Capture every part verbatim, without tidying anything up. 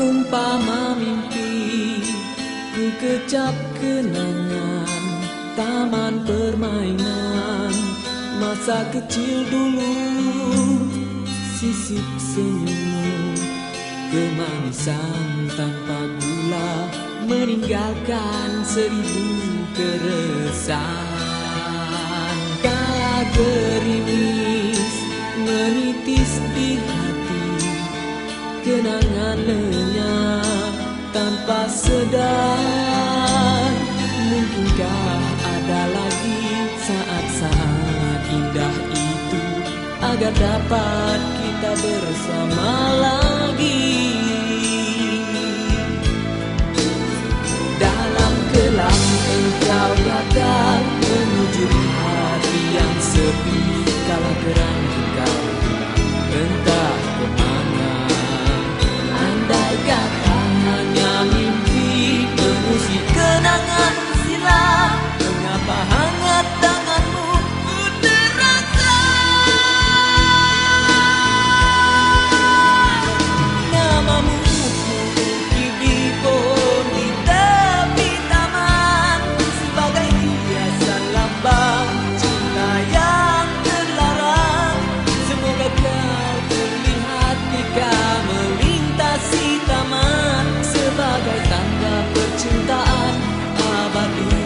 Umpama mimpi ku kecap kenangan taman permainan masa kecil dulu, sisip senyum kemanisan tanpa gula meninggalkan seribu keresahan. Kala gerimis menitis di hati, kenangan lenyap tanpa sedar. Mungkinkah ada lagi saat-saat indah itu agar dapat kita bersama lagi? Dalam kelam engkau datang menuju hati yang sepi, kala geram engkau entah kemana. Andai kata hanya mimpi mengusik kenangan silam, mengapa hangat tanganmu ku terasa? Namamu mengukir di pohon di tepi taman, sebagai hiasan lambang cinta yang terlarang. Semoga kau terlihat ketika melintasi taman, sebagai tanda percintaan abadi.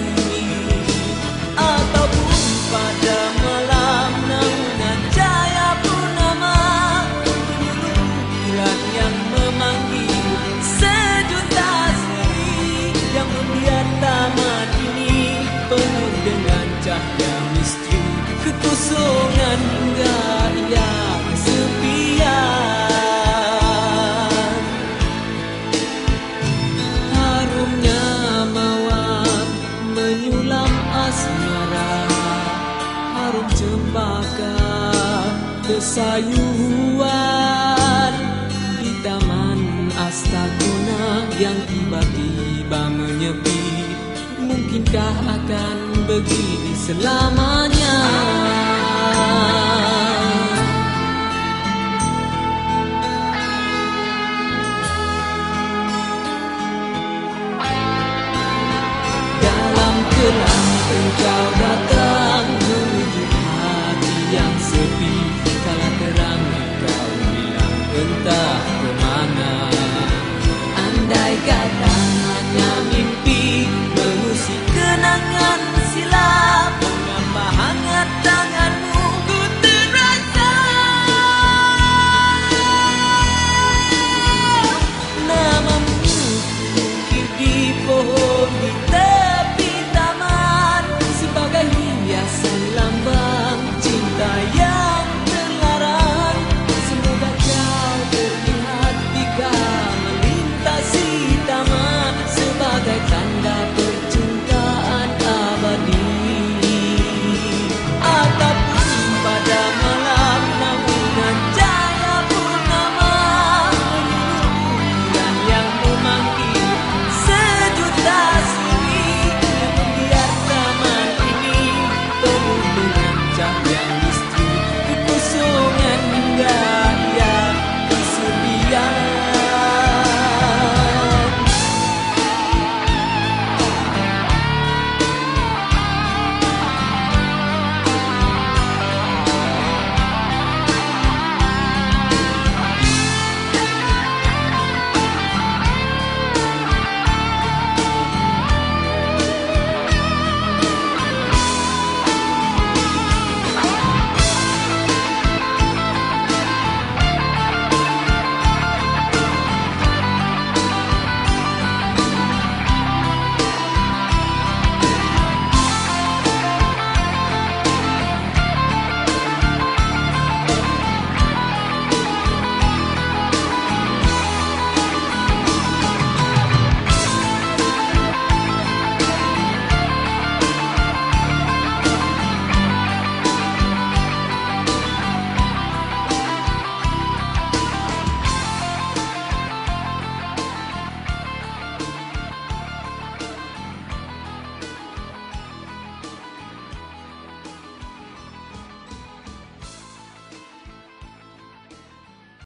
Ataupun pada malam naungan cahaya purnama, menyuruh bulan yang memanggil sejuta seri, yang membiar taman ini penuh dengan cahaya misteri, kekosongan hingga ia kesepian. Harumnya mawar menyulam asmara, harum cempaka kesayuan di taman Astaguna yang tiba-tiba menyepi. Mungkinkah akan begini selamanya? Dalam kelam